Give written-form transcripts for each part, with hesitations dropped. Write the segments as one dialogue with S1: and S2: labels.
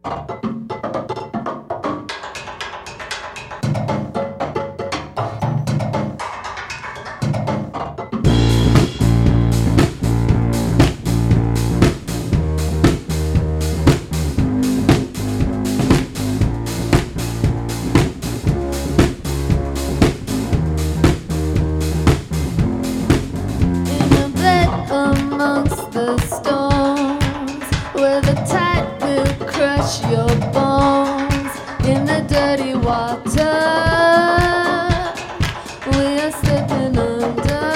S1: Amongst the storms, where the tide will crush your bones. In the dirty water, we are slipping under.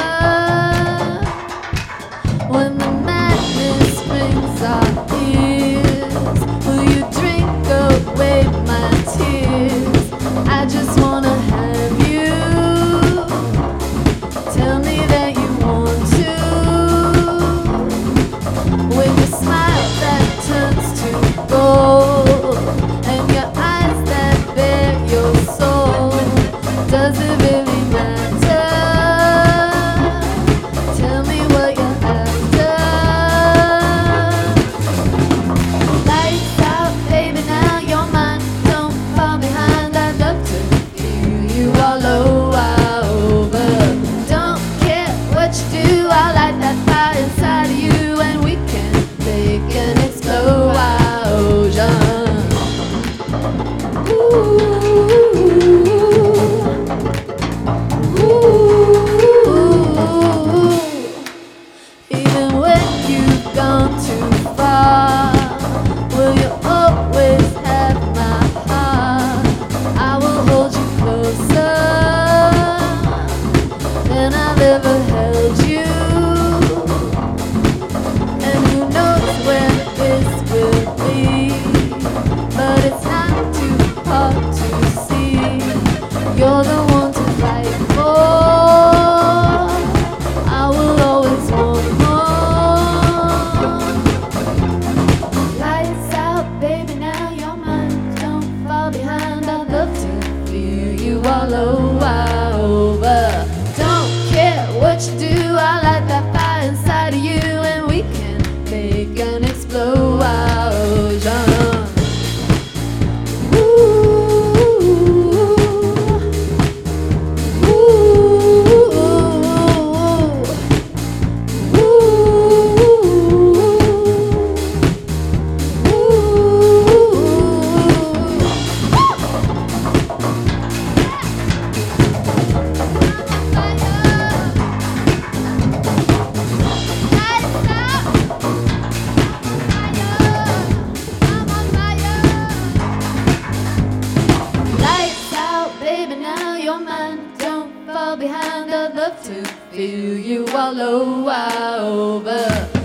S1: When the madness rings our ears, will you drink away my tears? I just wanna have you. Tell me that you want to. With your smile that turns to gold and your eyes that bear your soul, does it really matter? Tell me what you're after. Lights out, baby, now you're mine. Don't fall behind, I'd love to feel you all over. Don't care what you do, I light that fire inside of you, and we can make an explosion. Even when you've gone too far, will you always have my heart? I will hold you closer than I've ever held you. And who knows where this will lead, but it's not too hard to see. You're the one to fight for. I will always want more. Lights out, baby, now you're mine. Don't fall behind, I'd love to feel you all over. Don't care what you do, I light that fire inside of you, and we can make an explosion. Behind, I'd love to feel you all over.